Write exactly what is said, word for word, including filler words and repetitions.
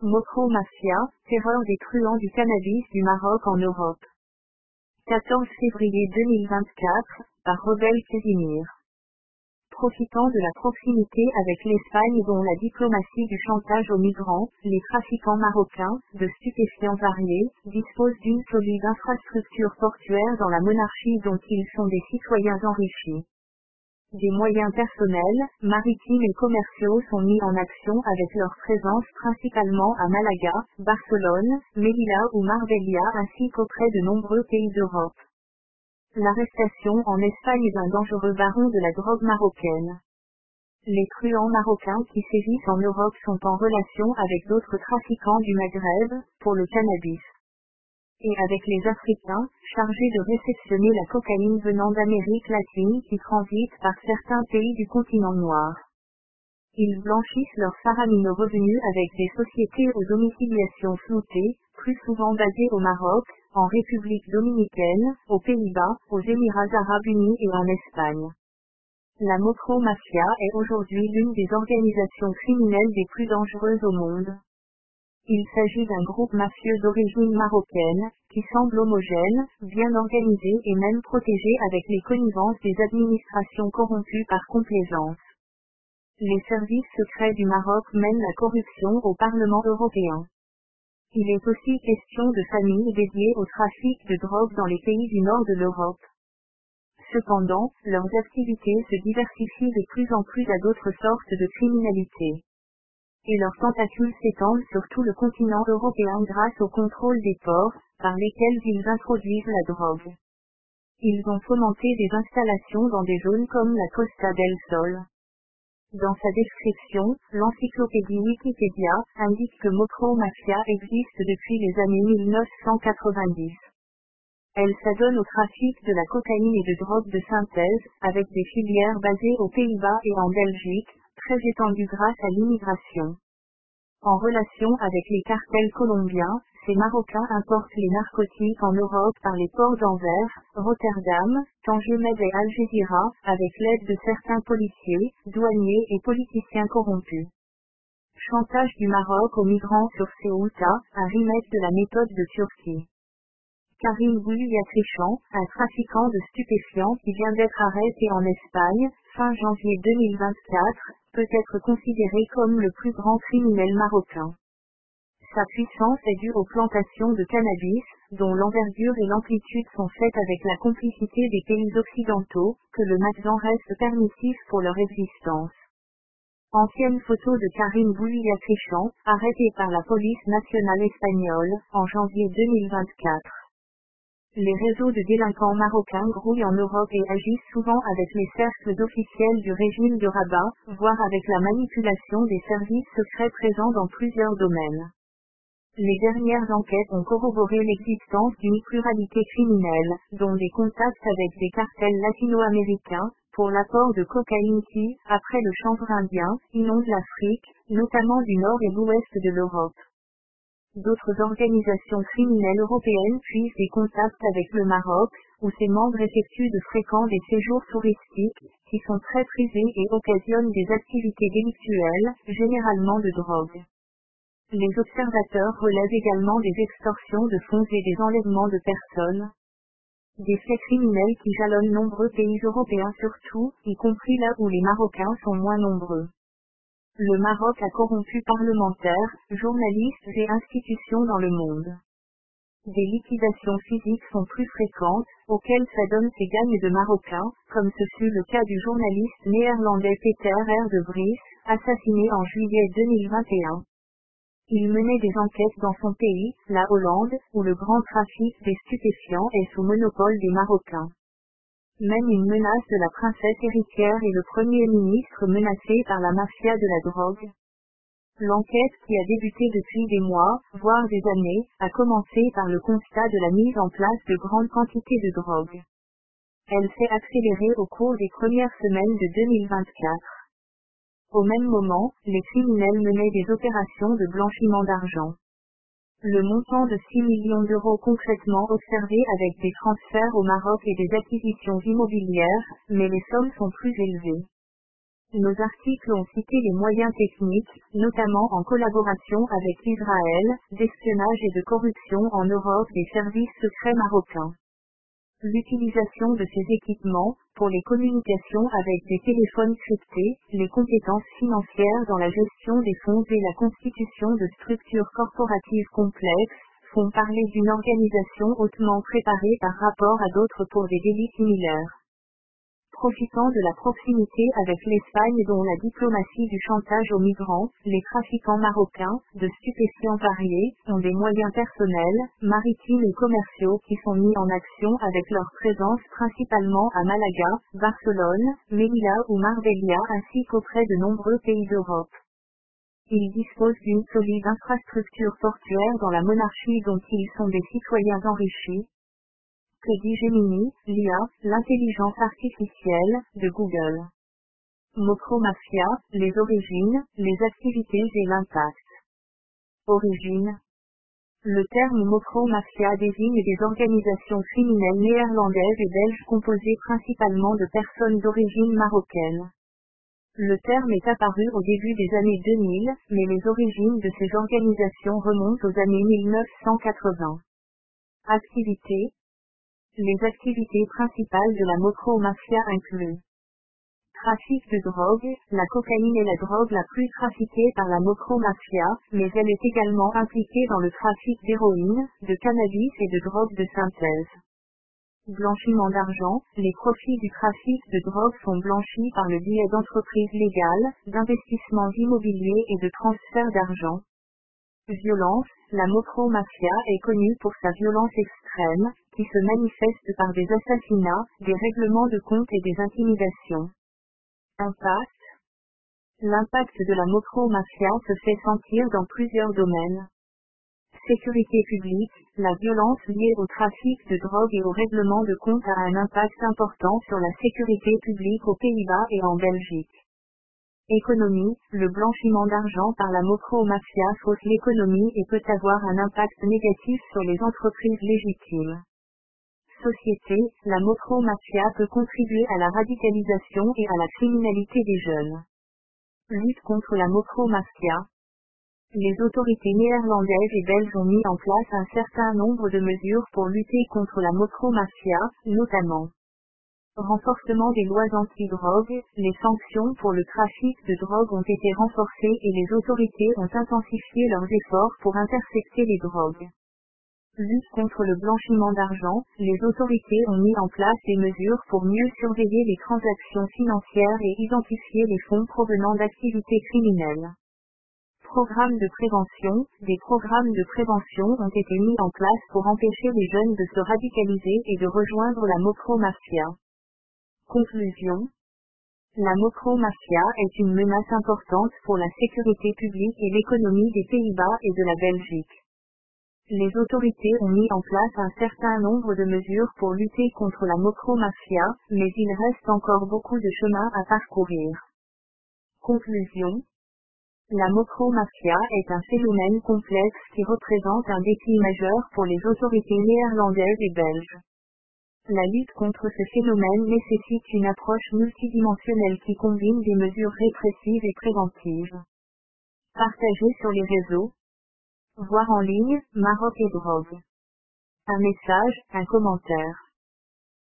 Mokro Mafia, terreur des truands du cannabis du Maroc en Europe. quatorze février deux mille vingt-quatre, par Rebelle Casimir. Profitant de la proximité avec l'Espagne dont la diplomatie du chantage aux migrants, les trafiquants marocains, de stupéfiants variés, disposent d'une solide infrastructure portuaire dans la monarchie dont ils sont des citoyens enrichis. Des moyens personnels, maritimes et commerciaux sont mis en action avec leur présence principalement à Malaga, Barcelone, Melilla ou Marbella ainsi qu'auprès de nombreux pays d'Europe. L'arrestation en Espagne d'un dangereux baron de la drogue marocaine. Les truands marocains qui sévissent en Europe sont en relation avec d'autres trafiquants du Maghreb, pour le cannabis. Et avec les Africains, chargés de réceptionner la cocaïne venant d'Amérique latine qui transite par certains pays du continent noir. Ils blanchissent leurs faramineux revenus avec des sociétés aux domiciliations floutées, plus souvent basées au Maroc, en République dominicaine, aux Pays-Bas, aux Émirats arabes unis et en Espagne. La Mokro Mafia est aujourd'hui l'une des organisations criminelles les plus dangereuses au monde. Il s'agit d'un groupe mafieux d'origine marocaine, qui semble homogène, bien organisé et même protégé avec les connivences des administrations corrompues par complaisance. Les services secrets du Maroc mènent la corruption au Parlement européen. Il est aussi question de familles dédiées au trafic de drogue dans les pays du nord de l'Europe. Cependant, leurs activités se diversifient de plus en plus à d'autres sortes de criminalité. Et leurs tentacules s'étendent sur tout le continent européen grâce au contrôle des ports, par lesquels ils introduisent la drogue. Ils ont fomenté des installations dans des zones comme la Costa del Sol. Dans sa description, l'encyclopédie Wikipédia indique que Mokro Mafia existe depuis les années mille neuf cent quatre-vingt-dix. Elle s'adonne au trafic de la cocaïne et de drogue de synthèse, avec des filières basées aux Pays-Bas et en Belgique, très étendues grâce à l'immigration. En relation avec les cartels colombiens, ces Marocains importent les narcotiques en Europe par les ports d'Anvers, Rotterdam, Tanger Med et Algésiras, avec l'aide de certains policiers, douaniers et politiciens corrompus. Chantage du Maroc aux migrants sur Ceuta, un remake de la méthode de Turquie. Karim Bouliatrichant, un trafiquant de stupéfiants qui vient d'être arrêté en Espagne, fin janvier deux mille vingt-quatre, peut être considéré comme le plus grand criminel marocain. Sa puissance est due aux plantations de cannabis, dont l'envergure et l'amplitude sont faites avec la complicité des pays occidentaux, que le Maghreb reste permissif pour leur existence. Ancienne photo de Karim Bouliatrichant, arrêté par la police nationale espagnole, en janvier deux mille vingt-quatre. Les réseaux de délinquants marocains grouillent en Europe et agissent souvent avec les cercles d'officiels du régime de Rabat, voire avec la manipulation des services secrets présents dans plusieurs domaines. Les dernières enquêtes ont corroboré l'existence d'une pluralité criminelle, dont des contacts avec des cartels latino-américains, pour l'apport de cocaïne qui, après le chanvre indien, inonde l'Afrique, notamment du nord et l'ouest de l'Europe. D'autres organisations criminelles européennes puisent des contacts avec le Maroc, où ses membres effectuent de fréquents des séjours touristiques, qui sont très prisés et occasionnent des activités délictuelles, généralement de drogue. Les observateurs relèvent également des extorsions de fonds et des enlèvements de personnes. Des faits criminels qui jalonnent nombreux pays européens surtout, y compris là où les Marocains sont moins nombreux. Le Maroc a corrompu parlementaires, journalistes et institutions dans le monde. Des liquidations physiques sont plus fréquentes, auxquelles s'adonnent ces gangs de Marocains, comme ce fut le cas du journaliste néerlandais Peter R. de Vries, assassiné en juillet deux mille vingt et un. Il menait des enquêtes dans son pays, la Hollande, où le grand trafic des stupéfiants est sous monopole des Marocains. Même une menace de la princesse héritière et le Premier ministre menacé par la mafia de la drogue. L'enquête qui a débuté depuis des mois, voire des années, a commencé par le constat de la mise en place de grandes quantités de drogue. Elle s'est accélérée au cours des premières semaines de deux mille vingt-quatre. Au même moment, les criminels menaient des opérations de blanchiment d'argent. Le montant de six millions d'euros concrètement observé avec des transferts au Maroc et des acquisitions immobilières, mais les sommes sont plus élevées. Nos articles ont cité les moyens techniques, notamment en collaboration avec Israël, d'espionnage et de corruption en Europe des services secrets marocains. L'utilisation de ces équipements, pour les communications avec des téléphones cryptés, les compétences financières dans la gestion des fonds et la constitution de structures corporatives complexes, font parler d'une organisation hautement préparée par rapport à d'autres pour des délits similaires. Profitant de la proximité avec l'Espagne dont la diplomatie du chantage aux migrants, les trafiquants marocains, de stupéfiants variés, ont des moyens personnels, maritimes et commerciaux qui sont mis en action avec leur présence principalement à Malaga, Barcelone, Melilla ou Marbella ainsi qu'auprès de nombreux pays d'Europe. Ils disposent d'une solide infrastructure portuaire dans la monarchie dont ils sont des citoyens enrichis. Que dit Gemini, l'I A, l'intelligence artificielle, de Google. Mocro-Mafia, les origines, les activités et l'impact. Origine. Le terme Mocro-Mafia désigne des organisations criminelles néerlandaises et belges composées principalement de personnes d'origine marocaine. Le terme est apparu au début des années deux mille, mais les origines de ces organisations remontent aux années mille neuf cent quatre-vingts. Activités. Les activités principales de la Mocro-Mafia incluent trafic de drogue. La cocaïne est la drogue la plus trafiquée par la Mocro-Mafia, mais elle est également impliquée dans le trafic d'héroïne, de cannabis et de drogue de synthèse. Blanchiment d'argent. Les profits du trafic de drogue sont blanchis par le biais d'entreprises légales, d'investissements immobiliers et de transferts d'argent. Violence. La Mocro-Mafia est connue pour sa violence extrême, qui se manifeste par des assassinats, des règlements de compte et des intimidations. Impact. L'impact de la Mocro-Mafia se fait sentir dans plusieurs domaines. Sécurité publique. La violence liée au trafic de drogue et au règlement de compte a un impact important sur la sécurité publique aux Pays-Bas et en Belgique. Économie. Le blanchiment d'argent par la Mocro-Mafia fausse l'économie et peut avoir un impact négatif sur les entreprises légitimes. Société. La Mocro-Mafia peut contribuer à la radicalisation et à la criminalité des jeunes. Lutte contre la Mocro-Mafia. Les autorités néerlandaises et belges ont mis en place un certain nombre de mesures pour lutter contre la Mocro-Mafia, notamment renforcement des lois anti-drogue. Les sanctions pour le trafic de drogue ont été renforcées et les autorités ont intensifié leurs efforts pour intercepter les drogues. Lutte contre le blanchiment d'argent. Les autorités ont mis en place des mesures pour mieux surveiller les transactions financières et identifier les fonds provenant d'activités criminelles. Programmes de prévention. Des programmes de prévention ont été mis en place pour empêcher les jeunes de se radicaliser et de rejoindre la Mocro-Mafia. Conclusion. La Mocro-Mafia est une menace importante pour la sécurité publique et l'économie des Pays-Bas et de la Belgique. Les autorités ont mis en place un certain nombre de mesures pour lutter contre la Mocro-Mafia, mais il reste encore beaucoup de chemin à parcourir. Conclusion. La Mocro-Mafia est un phénomène complexe qui représente un défi majeur pour les autorités néerlandaises et belges. La lutte contre ce phénomène nécessite une approche multidimensionnelle qui combine des mesures répressives et préventives. Partagez sur les réseaux. Voir en ligne, Maroc et drogue. Un message, un commentaire.